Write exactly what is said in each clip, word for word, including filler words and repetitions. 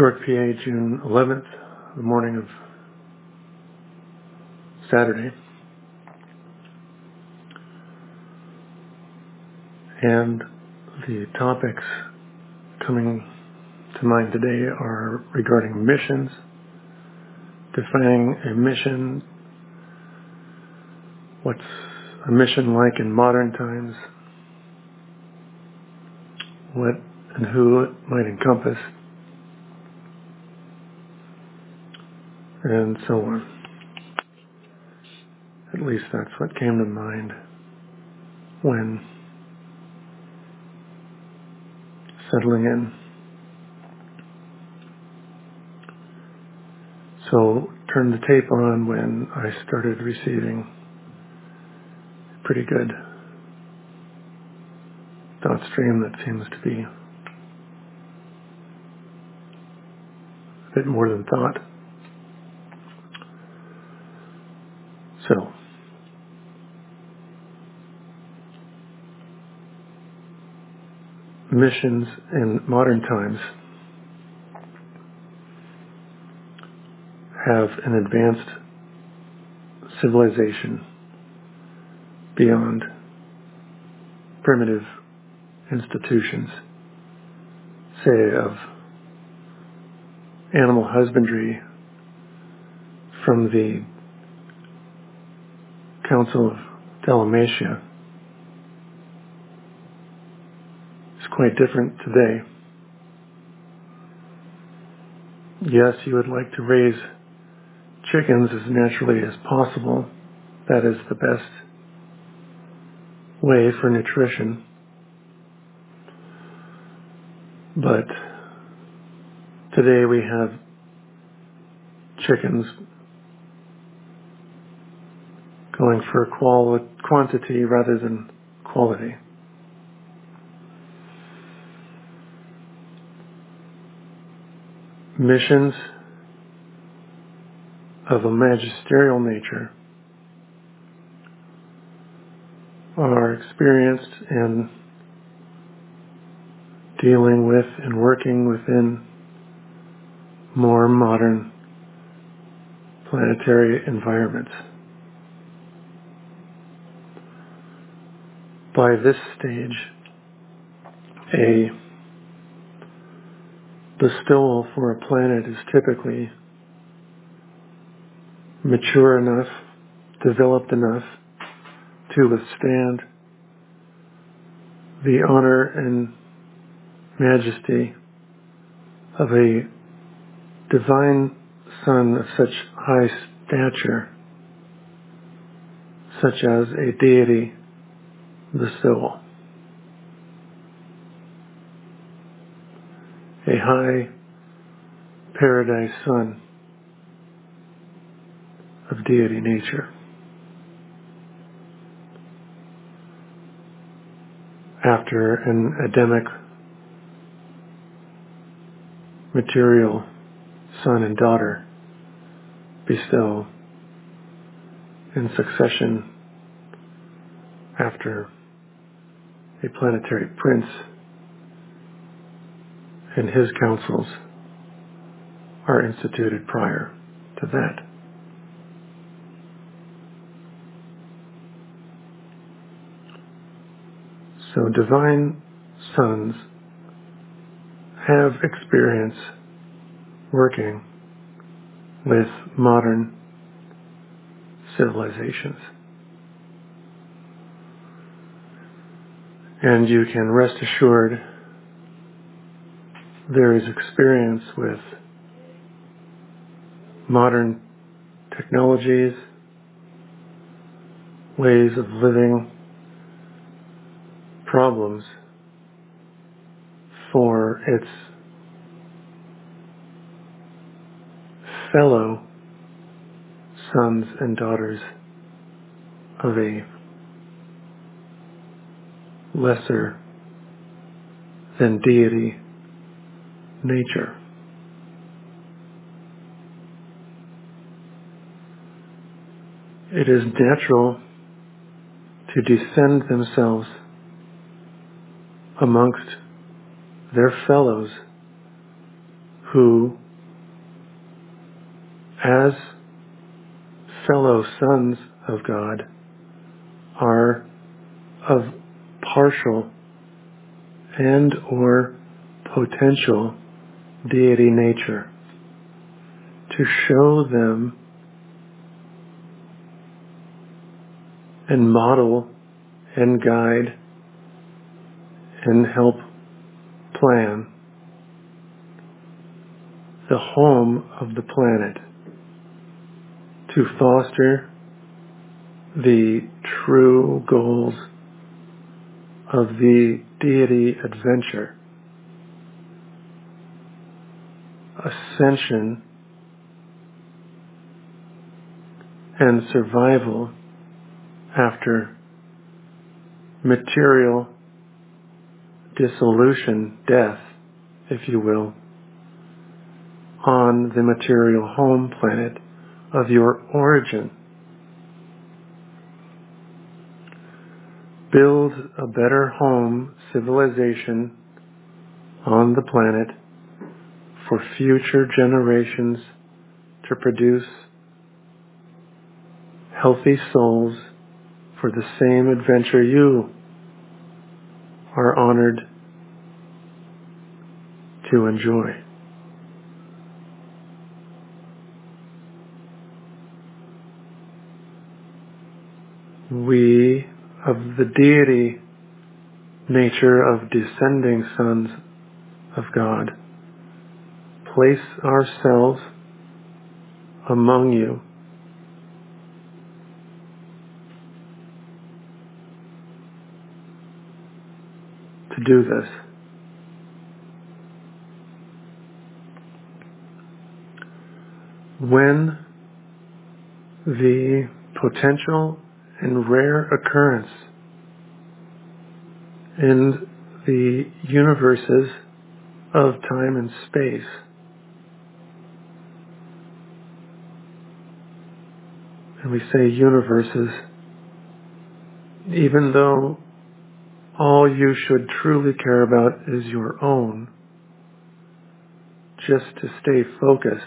York, P A, June eleventh, the morning of Saturday. And the topics coming to mind today are regarding missions, defining a mission, what's a mission like in modern times, what and who it might encompass, and so on. At least that's what came to mind when settling in. So turned the tape on when I started receiving pretty good thought stream that seems to be a bit more than thought. So, missions in modern times have an advanced civilization beyond primitive institutions, say of animal husbandry from the Council of Dalmatia. It's quite different today. Yes, you would like to raise chickens as naturally as possible. That is the best way for nutrition. But today we have chickens going for quali- quantity rather than quality. Missions of a magisterial nature are experienced in dealing with and working within more modern planetary environments. By this stage, a bestowal for a planet is typically mature enough, developed enough to withstand the honor and majesty of a divine son of such high stature, such as a deity bestowal. A high paradise son of deity nature. After an Adamic material son and daughter bestow in succession after a planetary prince and his councils are instituted prior to that. So divine sons have experience working with modern civilizations. And you can rest assured there is experience with modern technologies, ways of living, problems for its fellow sons and daughters of a lesser than deity nature. It is natural to descend themselves amongst their fellows who, as fellow sons of God, are of partial and or potential deity nature, to show them and model and guide and help plan the home of the planet, to foster the true goals of the deity adventure, ascension and survival after material dissolution, death, if you will, on the material home planet of your origin. Build a better home civilization on the planet for future generations to produce healthy souls for the same adventure you are honored to enjoy. We, of the deity nature of descending sons of God, place ourselves among you to do this. When the potential and rare occurrence in the universes of time and space and we say universes, even though all you should truly care about is your own, just to stay focused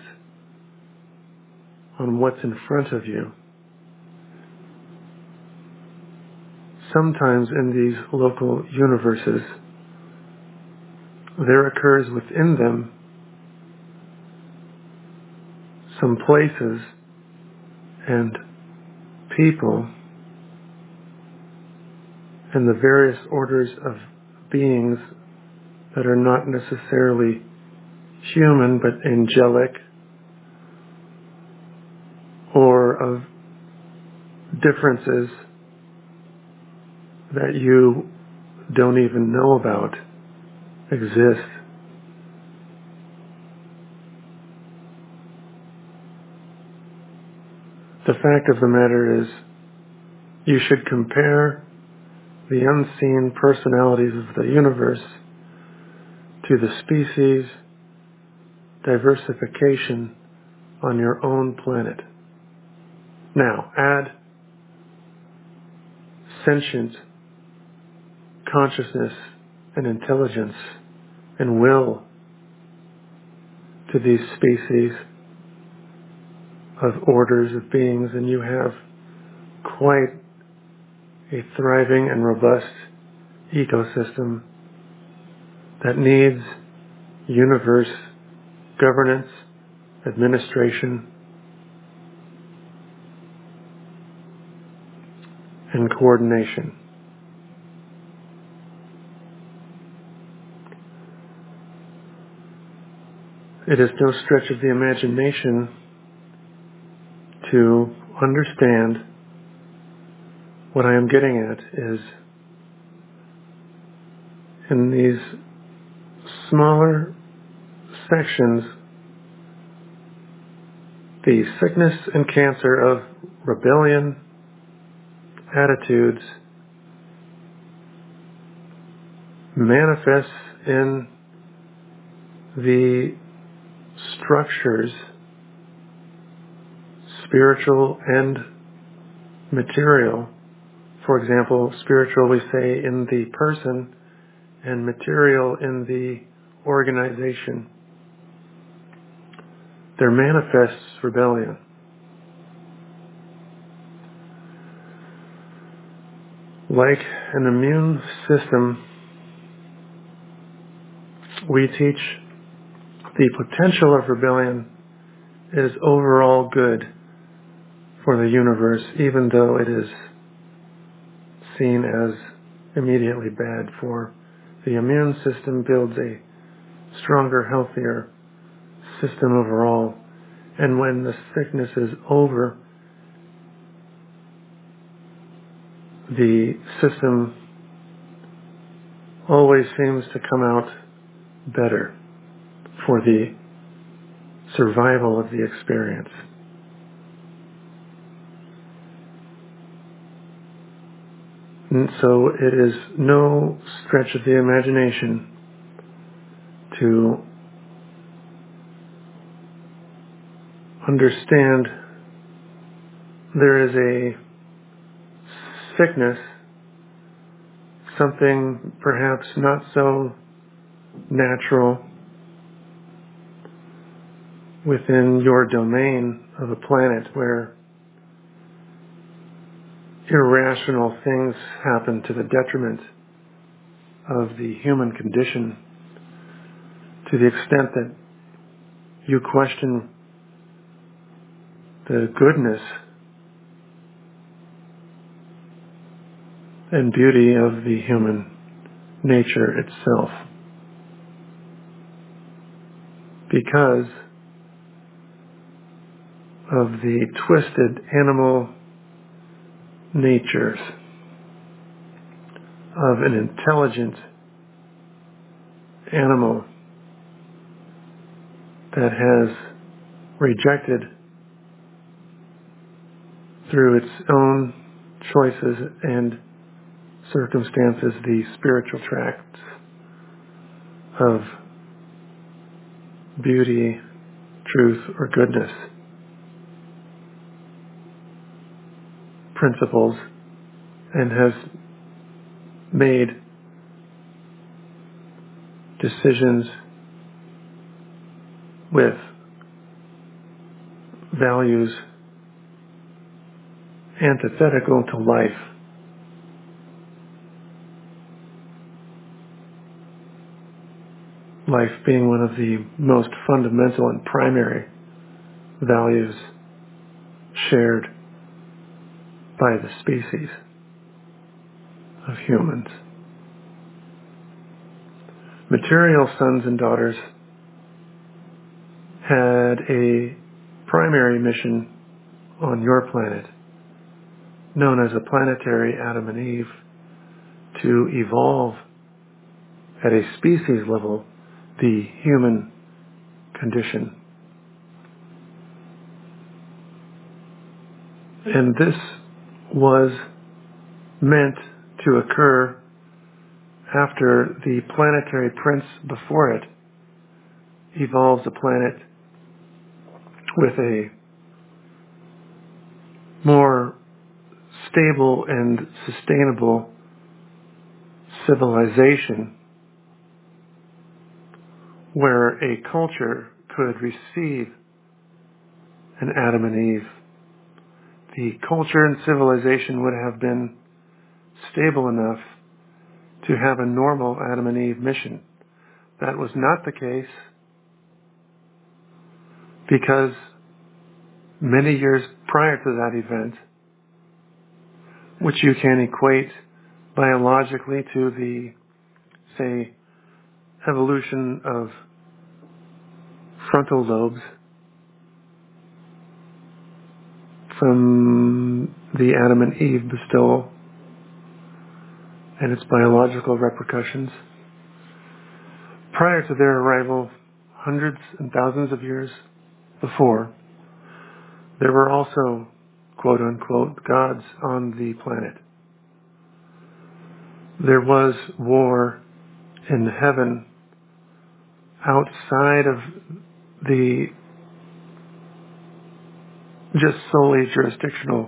on what's in front of you. Sometimes in these local universes, there occurs within them some places and people and the various orders of beings that are not necessarily human but angelic or of differences that you don't even know about exist. The fact of the matter is, you should compare the unseen personalities of the universe to the species diversification on your own planet. Now, add sentient consciousness and intelligence and will to these species of orders of beings, and you have quite a thriving and robust ecosystem that needs universe governance, administration, and coordination. It is no stretch of the imagination to understand what I am getting at is in these smaller sections, the sickness and cancer of rebellion, attitudes manifests in the structures, spiritual and material. For example, spiritual we say in the person and material in the organization. there manifests rebellion. Like an immune system, we teach the potential of rebellion is overall good for the universe, even though it is seen as immediately bad. For the immune system builds a stronger, healthier system overall. And when the sickness is over, the system always seems to come out better for the survival of the experience. And so it is no stretch of the imagination to understand there is a sickness, something perhaps not so natural within your domain of a planet where irrational things happen to the detriment of the human condition, to the extent that you question the goodness and beauty of the human nature itself, because of the twisted animal natures of an intelligent animal that has rejected through its own choices and circumstances the spiritual tracts of beauty, truth, or goodness, principles, and has made decisions with values antithetical to life. Life being one of the most fundamental and primary values shared by the species of humans. Material sons and daughters had a primary mission on your planet, known as a planetary Adam and Eve, to evolve at a species level the human condition. And this was meant to occur after the planetary prince before it evolves a planet with a more stable and sustainable civilization where a culture could receive an Adam and Eve. The culture and civilization would have been stable enough to have a normal Adam and Eve mission. That was not the case because many years prior to that event, which you can equate biologically to the, say, evolution of frontal lobes from the Adam and Eve bestowal and its biological repercussions. Prior to their arrival, hundreds and thousands of years before, there were also, quote unquote, gods on the planet. There was war in heaven outside of the just solely jurisdictional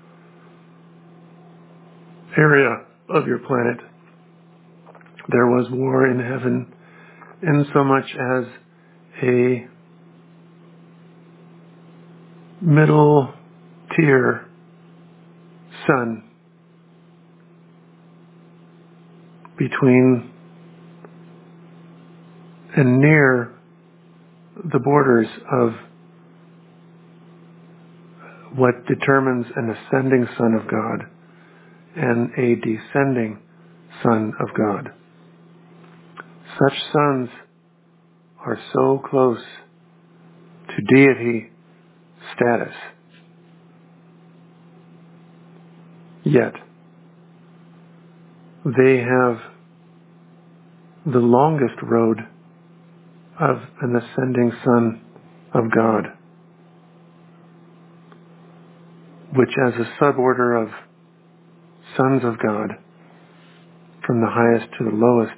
area of your planet. There was war in heaven in so much as a middle tier sun between and near the borders of what determines an ascending Son of God and a descending Son of God. Such sons are so close to deity status, yet they have the longest road of an ascending Son of God, which as a suborder of sons of God, from the highest to the lowest,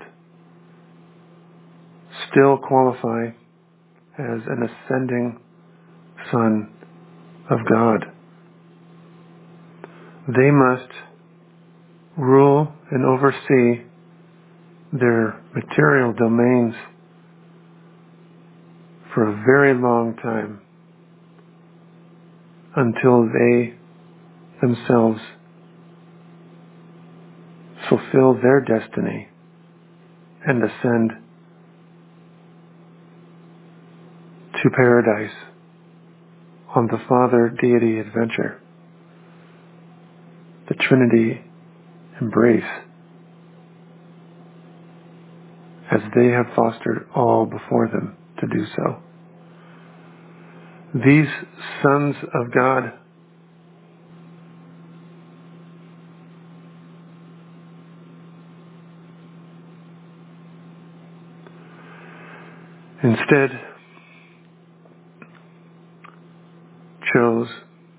still qualify as an ascending Son of God. They must rule and oversee their material domains for a very long time until they themselves fulfill their destiny and ascend to paradise on the Father Deity adventure, the Trinity embrace, as they have fostered all before them to do so. These sons of God instead chose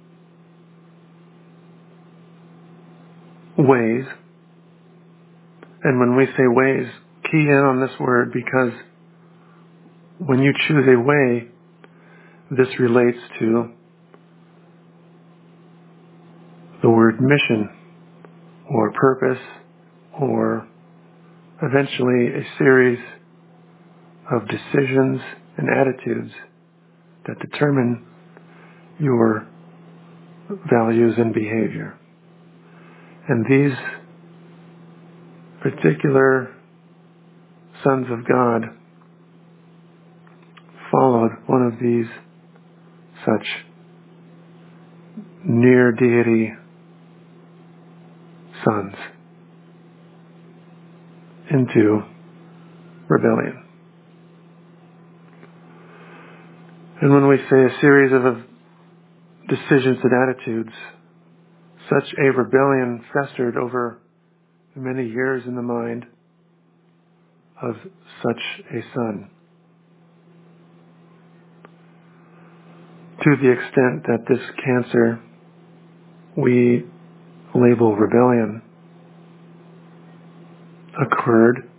ways, and when we say ways, key in on this word, because when you choose a way, this relates to the word mission or purpose or eventually a series of decisions and attitudes that determine your values and behavior. And these particular sons of God followed one of these such near deity sons into rebellion. And when we say a series of decisions and attitudes, such a rebellion festered over many years in the mind of such a son, to the extent that this cancer we label rebellion occurred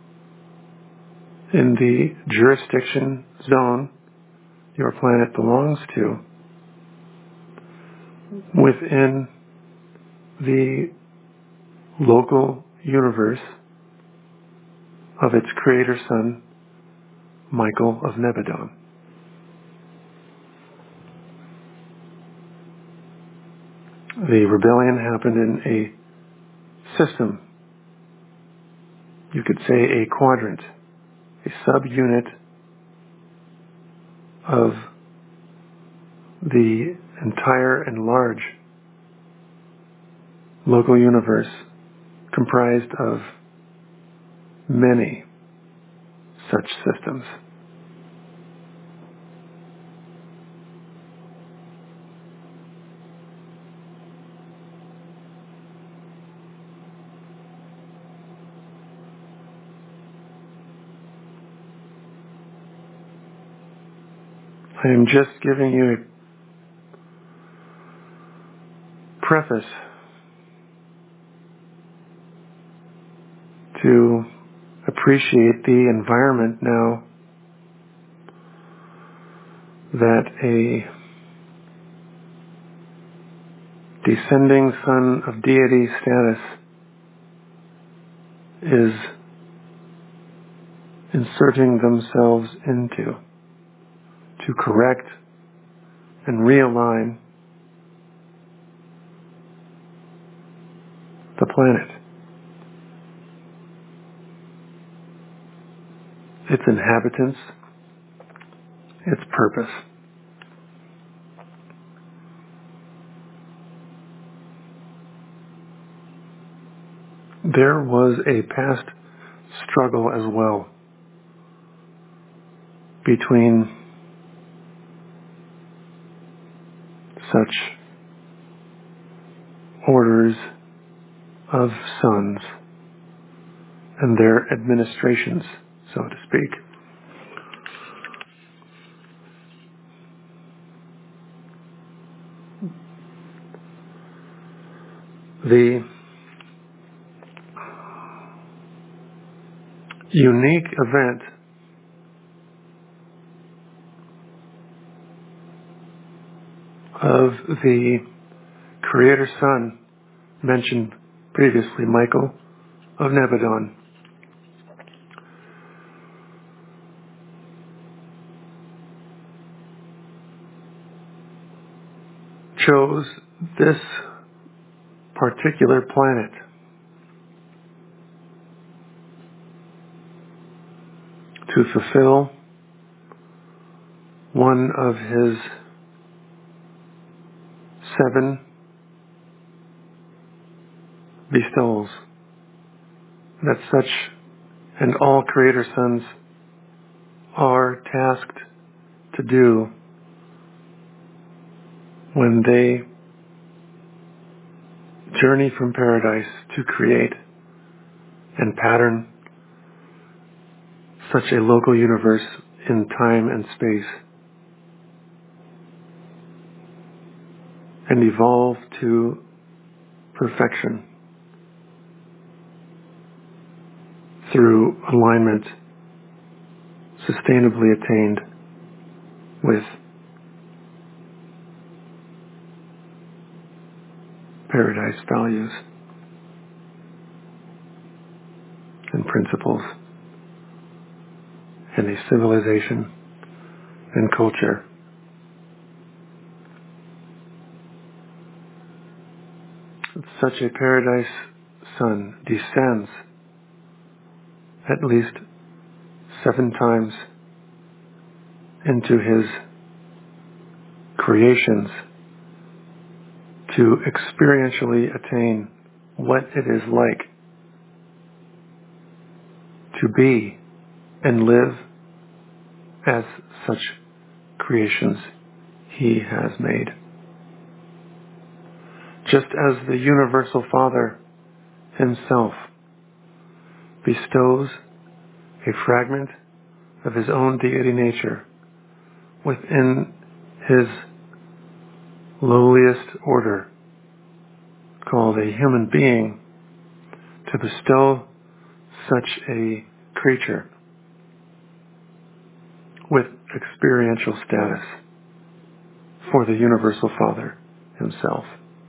in the jurisdiction zone your planet belongs to, within the local universe of its creator son, Michael of Nebadon. The rebellion happened in a system, you could say a quadrant, a subunit of the entire and large local universe, comprised of many such systems. I am just giving you a preface to appreciate the environment now that a descending son of deity status is inserting themselves into, to correct and realign the planet, its inhabitants, its purpose. There was a past struggle as well between such orders of sons and their administrations, so to speak. The unique event of the Creator Son mentioned previously, Michael of Nebadon, chose this particular planet to fulfill one of his seven bestowals that such and all Creator Sons are tasked to do when they journey from paradise to create and pattern such a local universe in time and space and evolve to perfection through alignment sustainably attained with paradise values and principles and a civilization and culture. Such a paradise son descends at least seven times into his creations to experientially attain what it is like to be and live as such creations he has made. Just as the Universal Father himself bestows a fragment of his own deity nature within his lowliest order, called a human being, to bestow such a creature with experiential status for the Universal Father himself.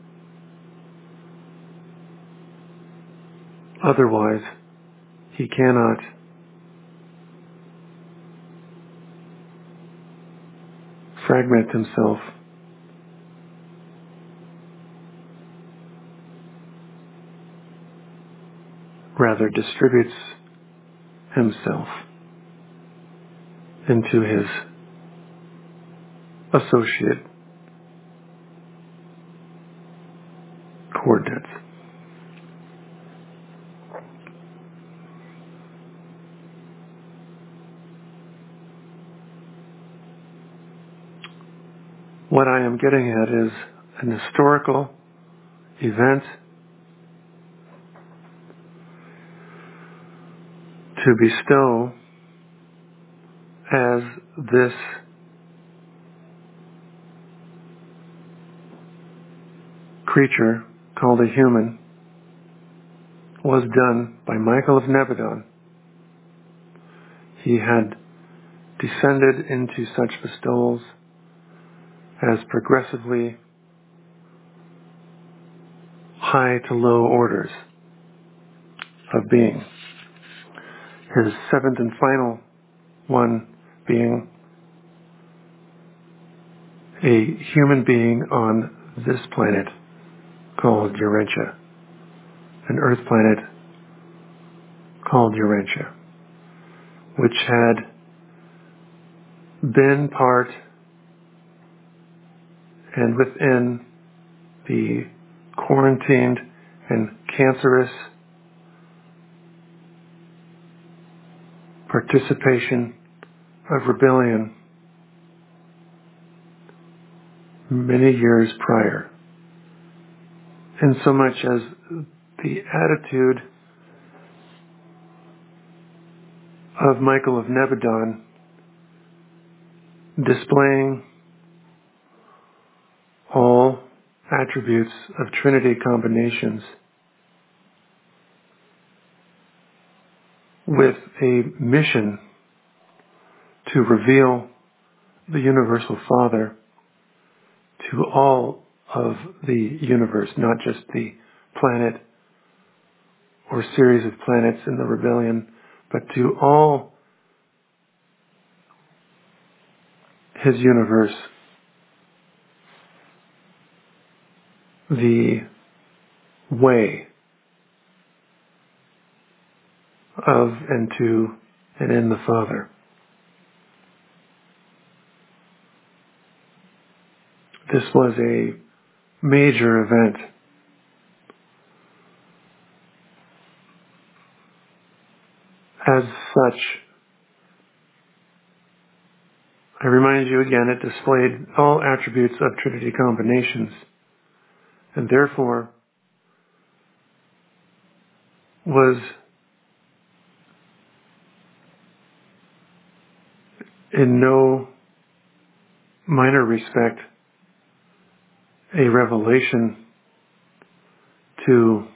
Otherwise, he cannot fragment himself rather distributes himself into his associate coordinates. What I am getting at is an historical event to bestow as this creature called a human was done by Michael of Nebadon. He had descended into such bestowals as progressively high to low orders of being. His seventh and final one being a human being on this planet called Urantia, an Earth planet called Urantia, which had been part and within the quarantined and cancerous participation of rebellion many years prior, in so much as the attitude of Michael of Nebadon displaying all attributes of Trinity combinations with a mission to reveal the Universal Father to all of the universe, not just the planet or series of planets in the rebellion, but to all his universe, the way of and to and in the Father. This was a major event. As such, I remind you again, it displayed all attributes of Trinity combinations, and therefore was in no minor respect a revelation to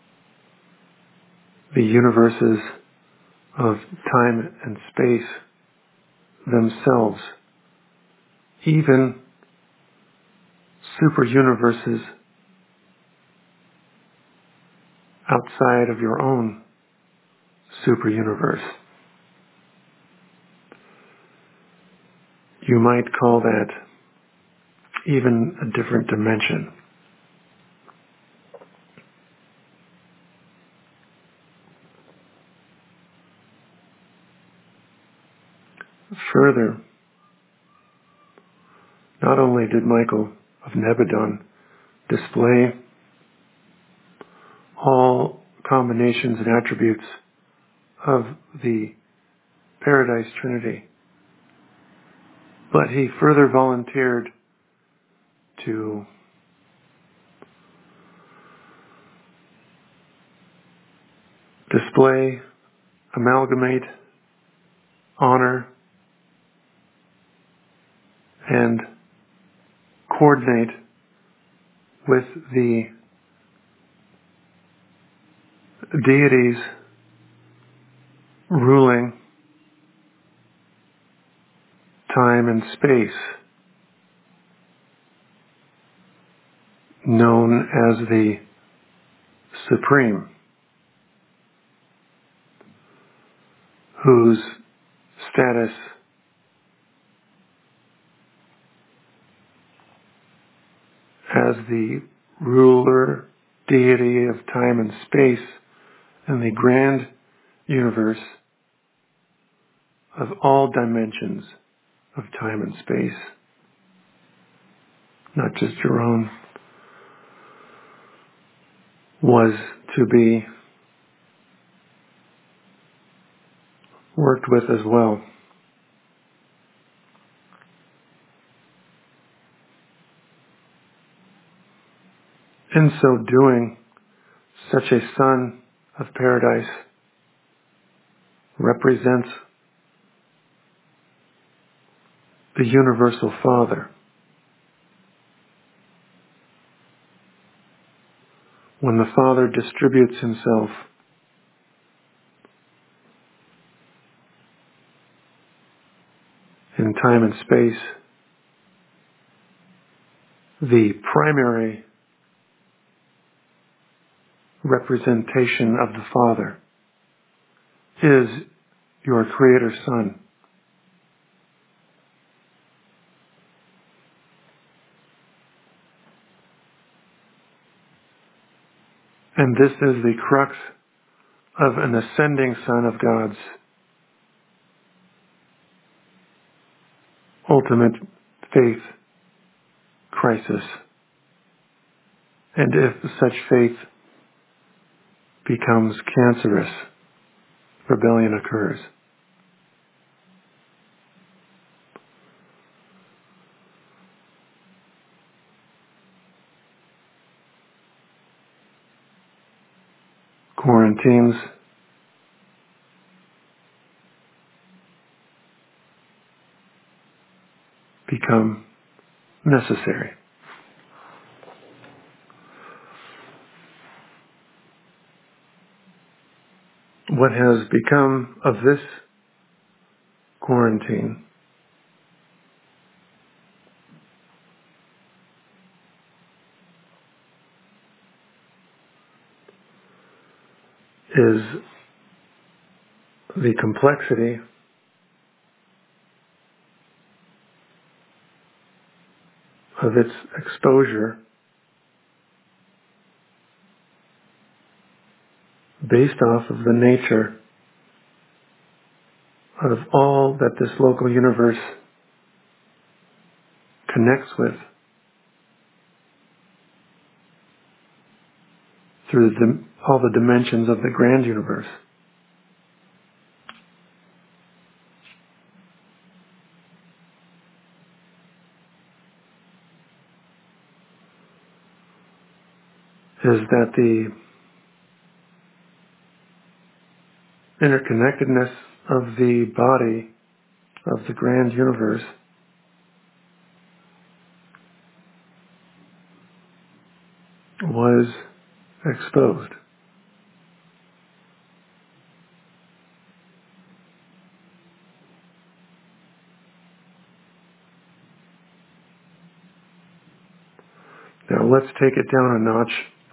the universes of time and space themselves, even super universes outside of your own super universe. You might call that even a different dimension. Further, not only did Michael of Nebadon display all combinations and attributes of the Paradise Trinity, but he further volunteered to display, amalgamate, honor, and coordinate with the deities ruling time and space, known as the Supreme, whose status as the ruler deity of time and space in the grand universe of all dimensions of time and space, not just your own, was to be worked with as well. In so doing, such a son of paradise represents the Universal Father. When the Father distributes himself in time and space, the primary representation of the Father is your Creator Son. And this is the crux of an ascending Son of God's ultimate faith crisis. And if such faith becomes cancerous, rebellion occurs. Quarantines become necessary. What has become of this quarantine is the complexity of its exposure based off of the nature of all that this local universe connects with through the, all the dimensions of the grand universe. Is that the interconnectedness of the body of the grand universe was exposed. Now let's take it down a notch.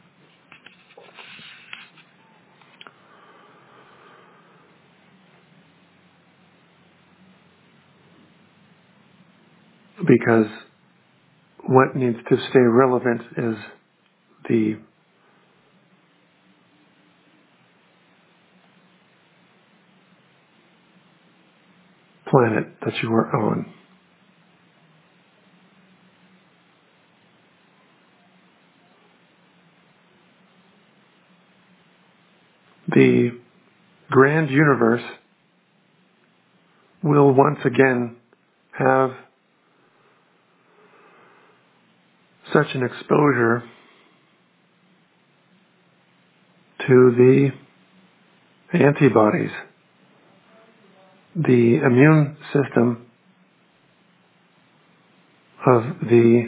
Because what needs to stay relevant is the planet that you are on. The grand universe will once again have such an exposure to the antibodies, the immune system of the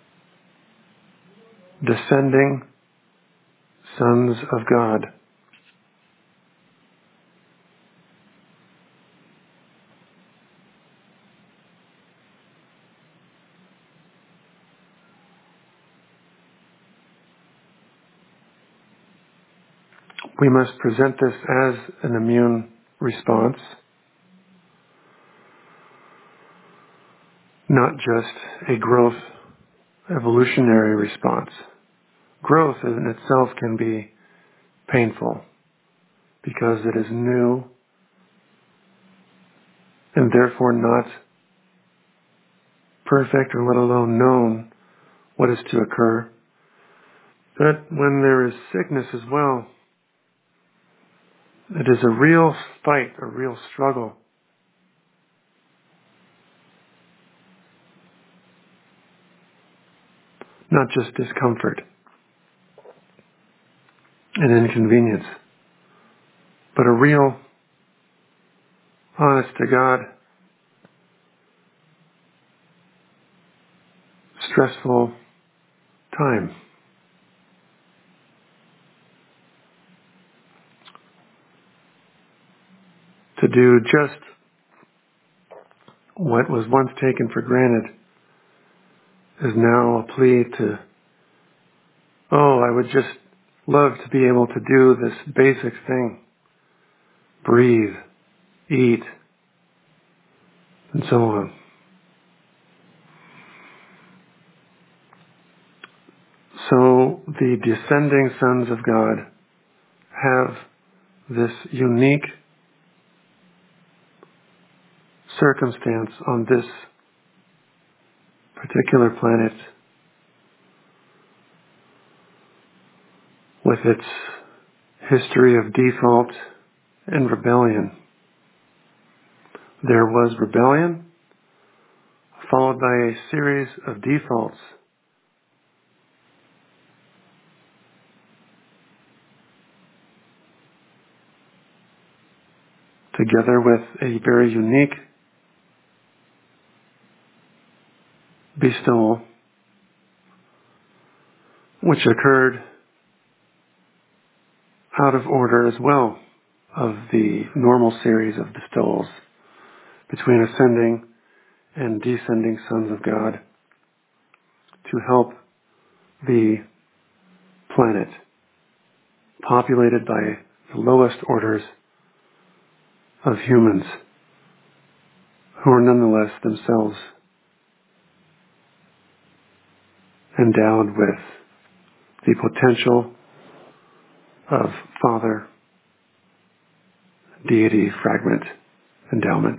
descending sons of God. We must present this as an immune response, not just a growth evolutionary response. Growth in itself can be painful because it is new and therefore not perfect or let alone known what is to occur. But when there is sickness as well, it is a real fight, a real struggle. Not just discomfort and inconvenience, but a real, honest to God, stressful time. To do just what was once taken for granted is now a plea to, oh, I would just love to be able to do this basic thing. Breathe, eat, and so on. So the descending sons of God have this unique circumstance on this particular planet with its history of default and rebellion. There was rebellion, followed by a series of defaults. Together with a very unique bestowal, which occurred out of order as well of the normal series of bestowals between ascending and descending sons of God to help the planet populated by the lowest orders of humans who are nonetheless themselves endowed with the potential of Father, deity, fragment, endowment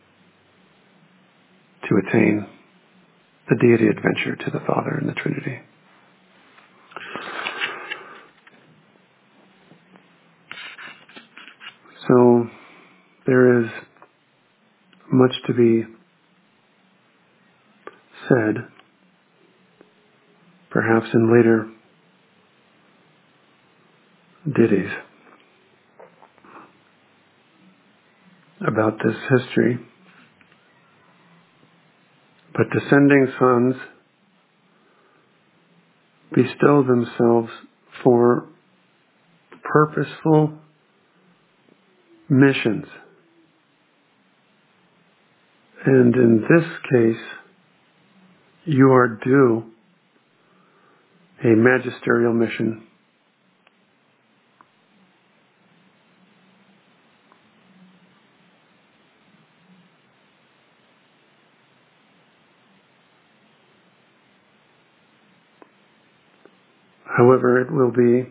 to attain the deity adventure to the Father and the Trinity. So there is much to be said, perhaps in later ditties, about this history. But descending sons bestow themselves for purposeful missions. And in this case, you are due a magisterial mission. However, it will be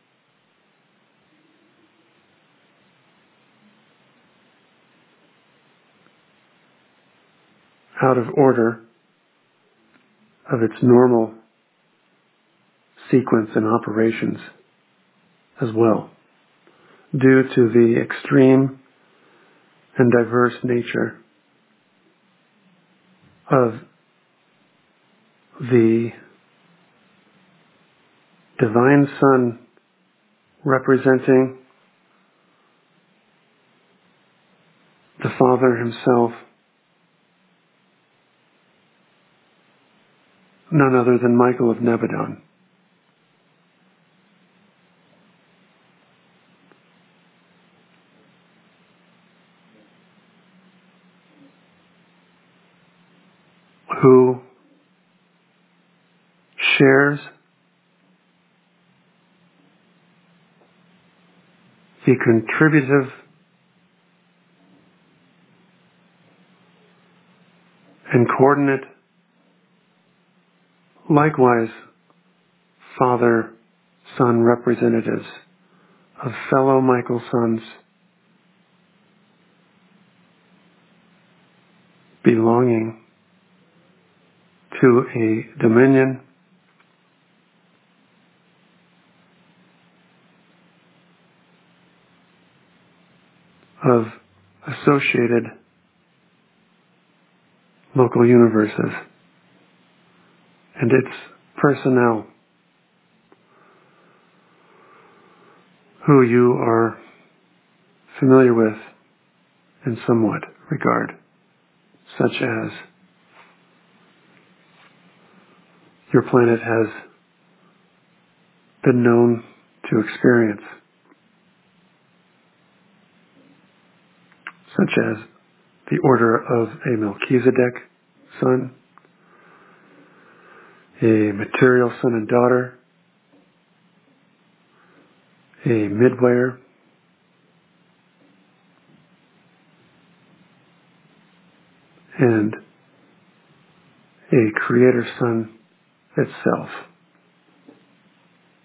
out of order of its normal sequence and operations as well, due to the extreme and diverse nature of the Divine Son representing the Father himself, none other than Michael of Nebadon, who shares the contributive and coordinate, likewise, Father-Son representatives of fellow Michael sons belonging to a dominion of associated local universes and its personnel, who you are familiar with in somewhat regard, such as your planet has been known to experience, such as the order of a Melchizedek son, a material son and daughter, a midwayer, and a creator son itself.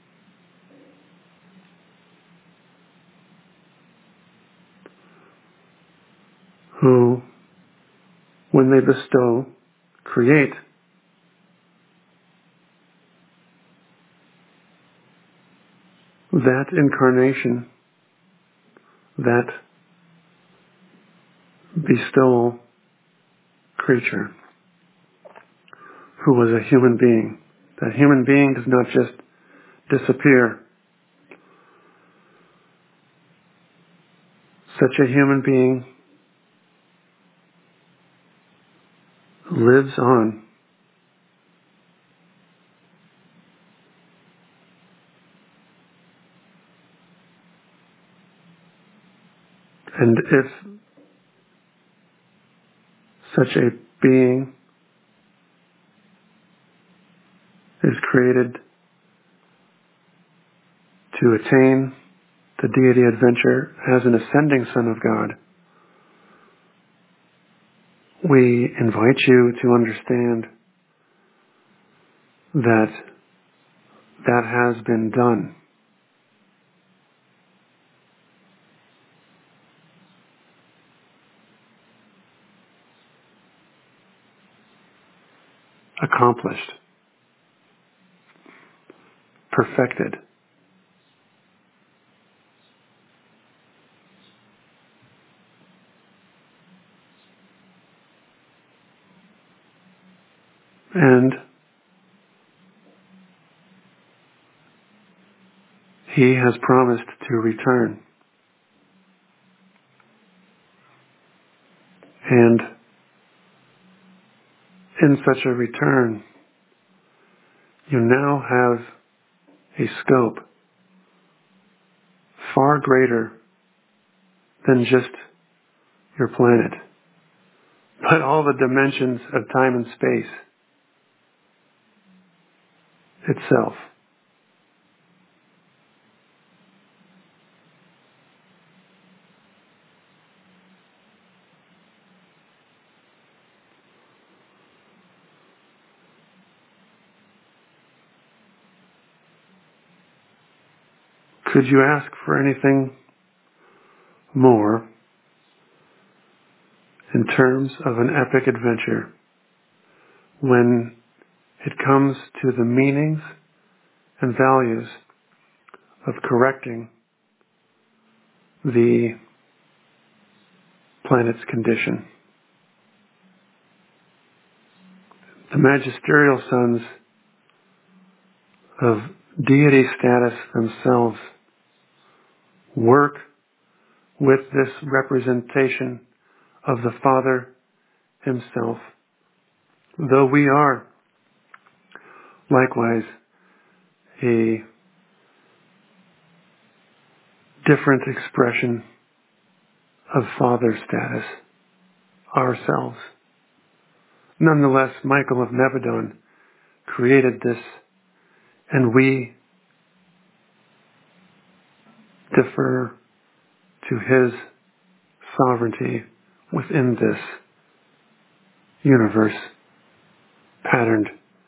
who, when they bestow, create that incarnation, that bestowal creature who was a human being. That human being does not just disappear. Such a human being lives on. And if such a being is created to attain the deity adventure as an ascending Son of God, we invite you to understand that that has been done. Accomplished. Perfected. And He has promised to return. And in such a return, you now have a scope far greater than just your planet, but all the dimensions of time and space itself. Could you ask for anything more in terms of an epic adventure when it comes to the meanings and values of correcting the planet's condition? The magisterial sons of deity status themselves work with this representation of the Father Himself, though we are likewise a different expression of Father status ourselves. Nonetheless, Michael of Nebadon created this, and we defer to His sovereignty within this universe patterned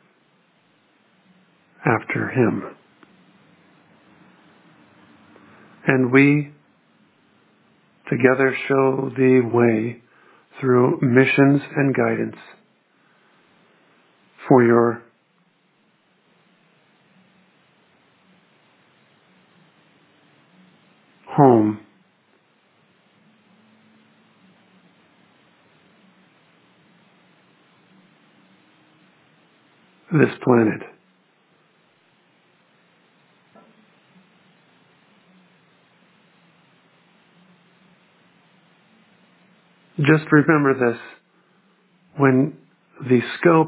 after Him. And we together show the way through missions and guidance for your home, this planet. Just remember this: when the scope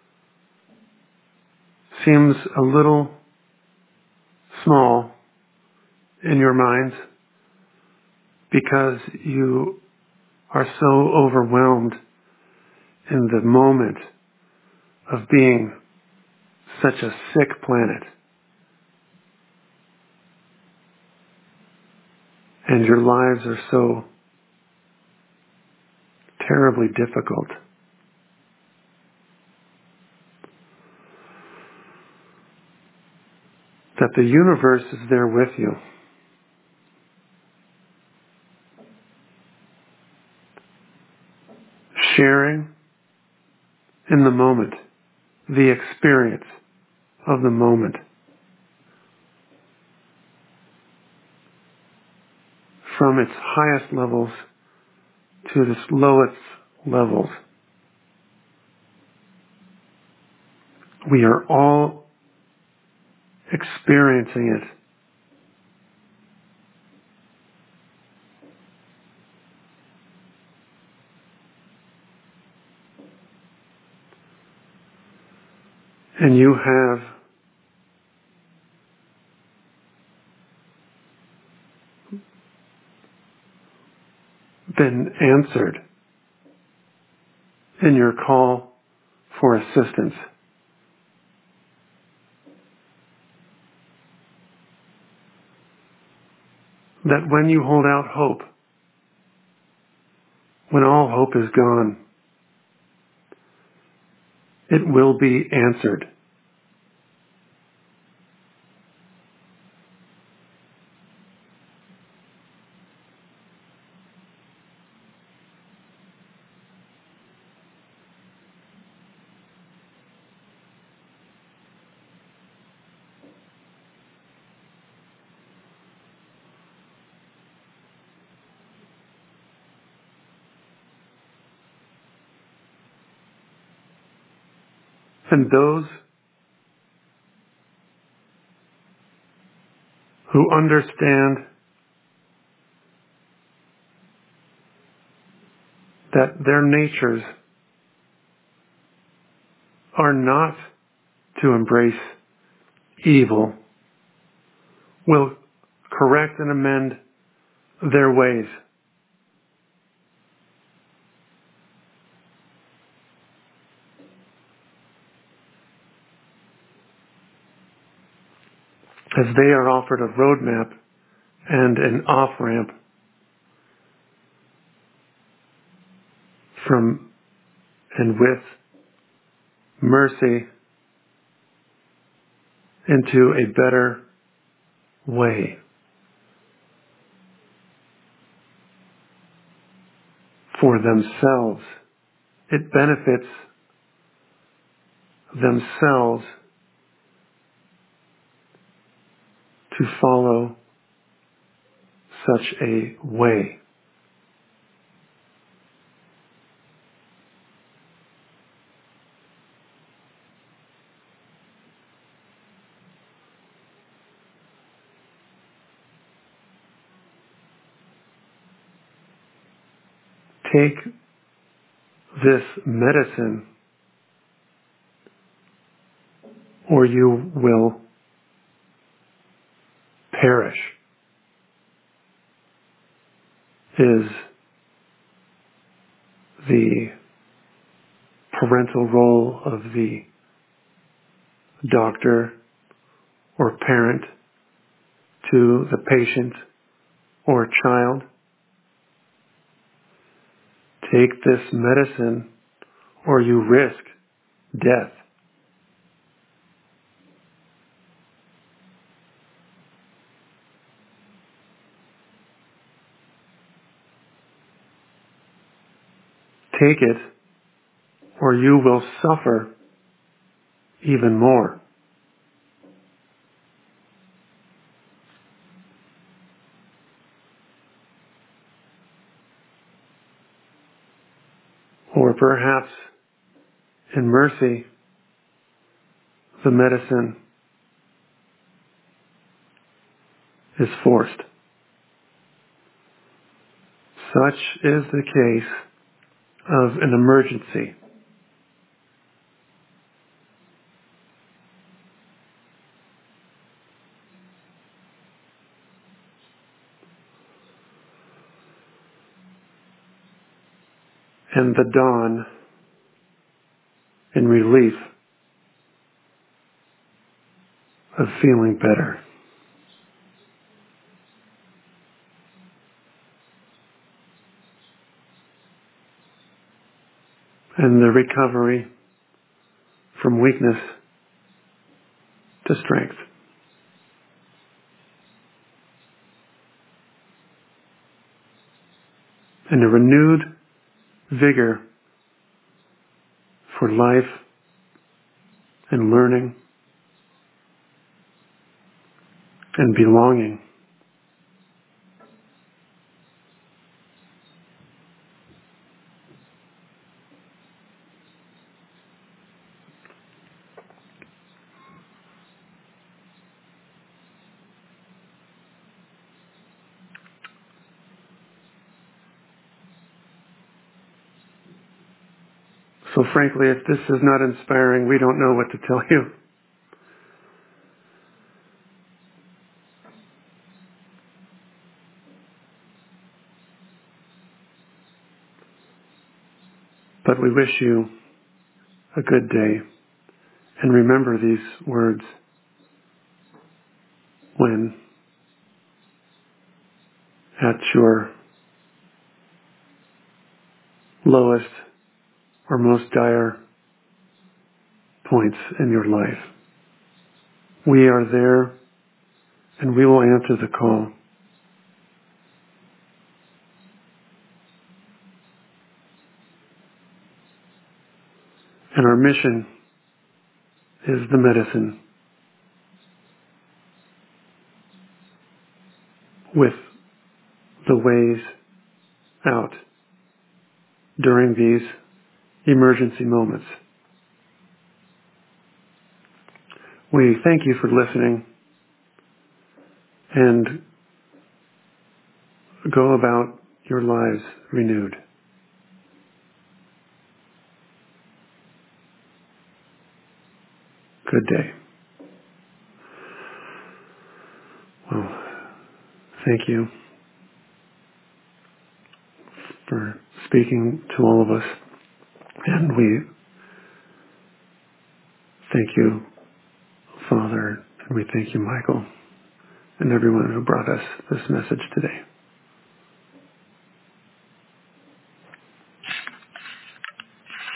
seems a little small in your minds because you are so overwhelmed in the moment of being such a sick planet, and your lives are so terribly difficult, that the universe is there with you. sharing in the moment, the experience of the moment, from its highest levels to its lowest levels. We are all experiencing it. And you have been answered in your call for assistance. That when you hold out hope, when all hope is gone, it will be answered. And those who understand that their natures are not to embrace evil will correct and amend their ways. As they are offered a roadmap and an off-ramp from and with mercy into a better way. For themselves. It benefits themselves to follow such a way. Take this medicine or you will perish, is the parental role of the doctor or parent to the patient or child. Take this medicine or you risk death. Take it or you will suffer even more. Or perhaps in mercy, the medicine is forced. Such is the case of an emergency. And the dawn in relief of feeling better. And the recovery from weakness to strength. And a renewed vigor for life and learning and belonging. So frankly, if this is not inspiring, we don't know what to tell you. But we wish you a good day. And remember these words when at your lowest or most dire points in your life. We are there and we will answer the call. And our mission is the medicine with the ways out during these emergency moments. We thank you for listening and go about your lives renewed. Good day. Well, thank you for speaking to all of us. And we thank you, Father, and we thank you, Michael, and everyone who brought us this message today.